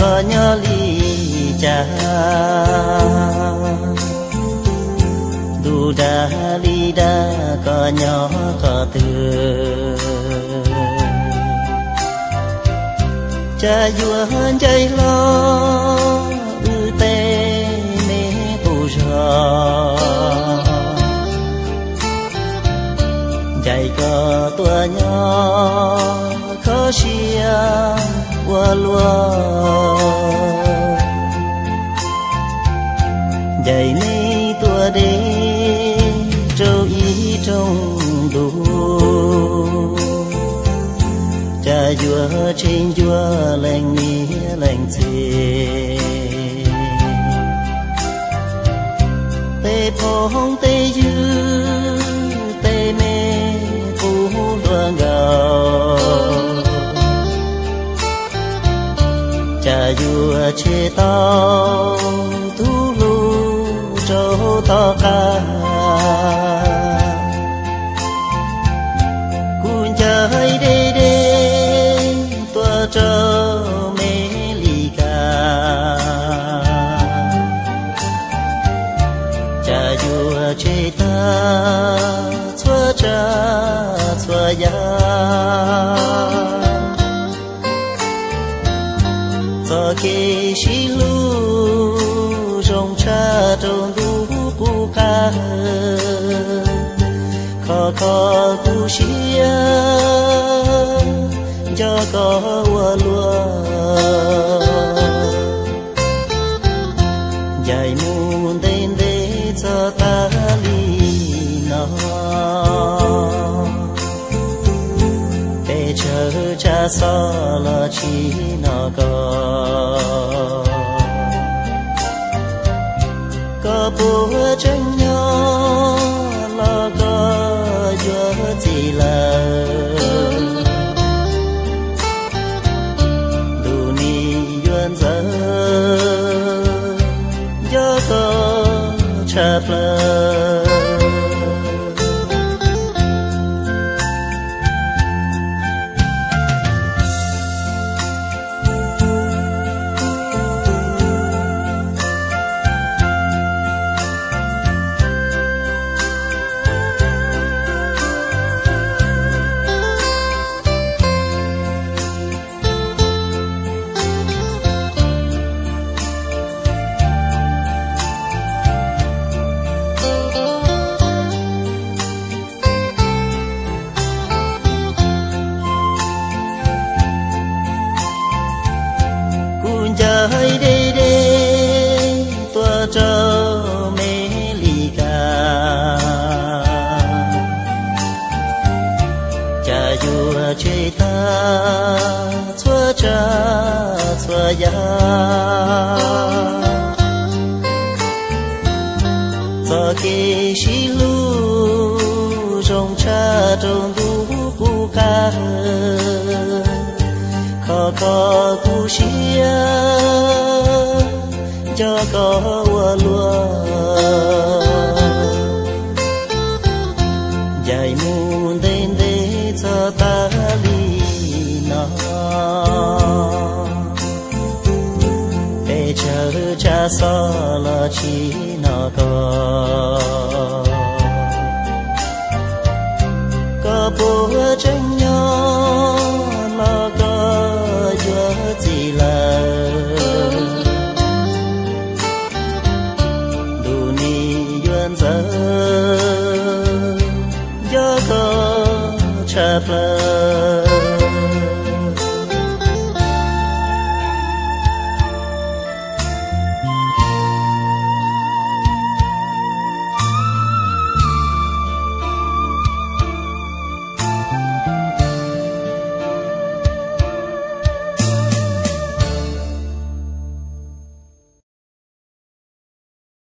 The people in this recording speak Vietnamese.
có nhỏ ly cha đủ đa ly đa có nhỏ có thừa cha vua chạy lo ư tê mê tu rò chạy có tua nhỏ khó xia qua lúa chạy mê tua đê trâu ý trong đủ cha vua trên vua lành nghĩa lành chê tê phong tê dư tê mê phú đua gạo cha vua chê tao thu lu trâu to ca cuốn chơi đê đê tua trâu mê lì ca cha vua chê ta chua cha chua ya cho kê xí lu rong cha trong đủ cu ca khó khó cu xía cho có ua lúa dài muôn tên để cho ta ly nó để chờ cha so là chỉ nó có bùa tranh nhau là có dưa gì là đủ ni duyên giờ gió có chập lờ chơi đê đê tua trâu mê lì ca cha vua chê ta chua cha chua ya cho kê xí lu rong cha trong đủ cu ca khó có cu xía cho có ua lúa dài muôn tên để cho ta ly nó để chờ cha so là chỉ nó có bùa tranh nhau là có dưa gì là đủ ni duyên giờ gió có chập lờ